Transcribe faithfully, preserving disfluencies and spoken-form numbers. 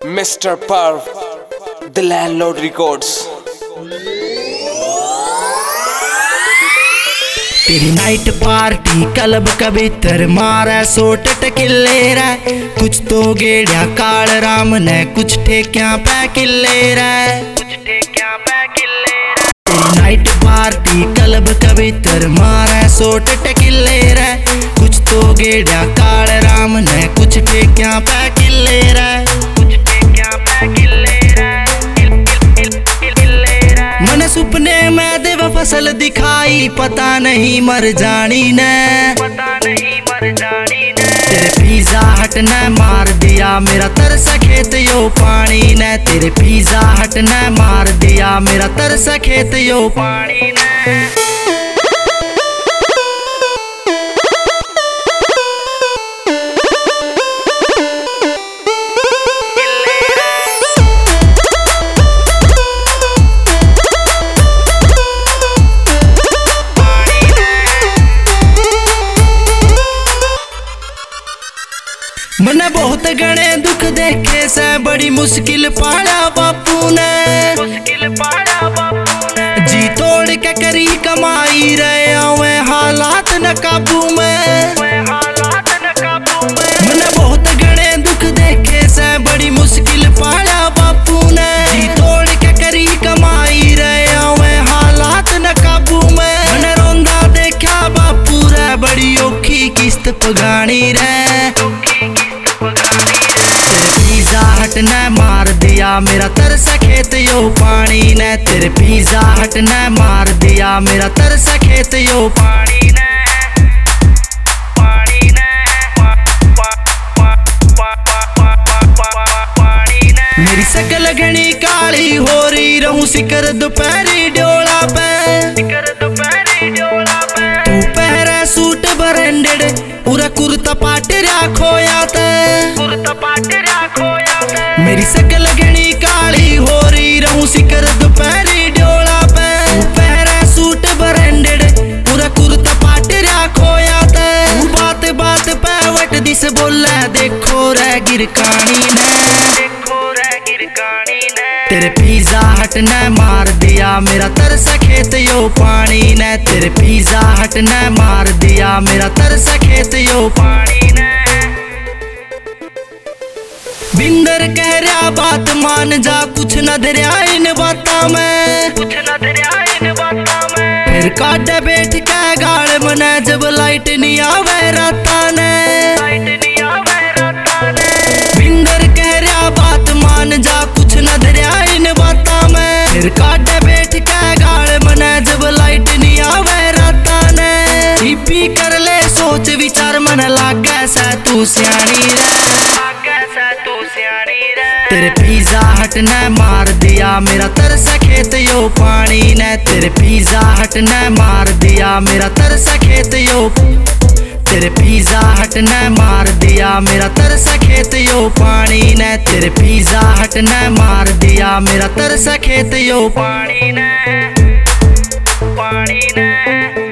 Mister Parv, the landlord records. तेरी night party club कबीतर मारा सोट टकिले रे, कुछ तो गेड़िया काल राम ने कुछ ठेक्या पे किले रे, कुछ ठेक्या पे किले रे। तेरी नाइट पार्टी क्लब कबीतर मारा सोट टकिले रे, कुछ तो गेड़िया काल राम ने कुछ ठेक्या पे किले रे, कुछ ठेक्या पे किले रे। मन सुपने में देव फसल दिखाई, पता नहीं मर जानी ने, पता नहीं मर जानी ने। तेरे पिज्जा हट ने मार दिया मेरा तरस खेत यो पानी ने, तेरे पिज्जा हट ने मार दिया मेरा तरस खेत यो पानी ने। मैंने बहुत गणे दुख देखे से बड़ी मुश्किल पाड़ा बापू ने, मुश्किल पाड़ा बापू ने। जी तोड़ के करी कमाई रहे आवे हालात न काबू में, हालात न काबू में। मैंने बहुत गणे दुख देखे से बड़ी मुश्किल पाड़ा बापू ने, जी तोड़ के करी कमाई रहे आवे हालात न काबू में। मैंने रोंदा देखा बापू रे बड़ी औखी किस्त पगानी रे, पिज्जा हट ने मार दिया मेरा तरस खेत यो पानी ने, तेरे पिज्जा हट ने मार दिया मेरा तरस खेत यो पानी ने, पानी ने, मेरी शकल घनी काली हो रही रहूं सिकर दोपहरी डोला पे, सिकर दोपहरी डोला पे। तू पहरे सूट ब्रांडेड पूरा कुर्ता पाटरा खोया ते, कुर्ता पाटरा खोया ते। मेरी शकल घनी काली हो रही रहूं सिकर दोपहरी डोला पे, तू पहरे सूट ब्रांडेड पूरा कुर्ता पाटरा खोया ते। तू बात बात पे वट दिस बोले देखो रे गिरकानी ने, देखो रे गिरकानी ने। तेरे पिज्जा हट ने मार दिया मेरा तरस खेत यो पानी ने, तेरे पिज्जा हट ने मार दिया मेरा तरस खेत यो पानी ने। बिंदर कह रहा बात मान जा, कुछ न धरिया इन बाता में, कुछ न धरिया इन बाता में। फिर काटे बैठ के गाल मने जब लाइट नहीं आवे राता ने, लाइट नहीं आवे राता ने। बिंदर कह रहा बात मान जा, कुछ न धरिया इन बाता में। फिर काटे बैठ के गाल मने जब लाइट नहीं आवे राता ने। टीपी कर ले सोच विचार मन लागे से तू सियानी रे, लागे से तू सियानी रे। तेरे पिज्जा हट ने मार दिया मेरा तरस खेत यो पानी ने, तेरे पिज्जा हट ने मार दिया मेरा तरस खेत यो, तेरे पिज्जा हट ने मार दिया मेरा तरस खेत यो पानी ने, तेरे पिज्जा हट ने मार दिया मेरा तरस खेत यो पानी ने, पानी ने।